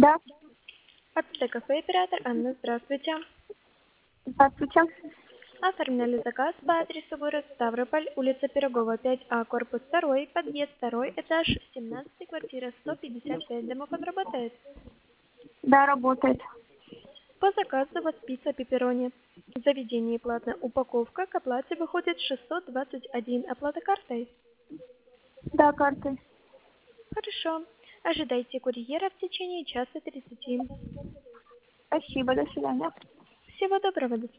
Да, АТТ кафе оператор Анна, здравствуйте. здравствуйте. Оформляли заказ по адресу город Ставрополь, улица Пирогова, 5А, корпус 2, подъезд 2, этаж 17, квартира 155. Домофон работает. Да, работает. По заказу у вас пицца пепперони. В заведении платная упаковка, к оплате выходит 621. Оплата картой. Да, картой. Хорошо. Ожидайте курьера в течение часа 30. Спасибо, до свидания. Всего доброго, до свидания.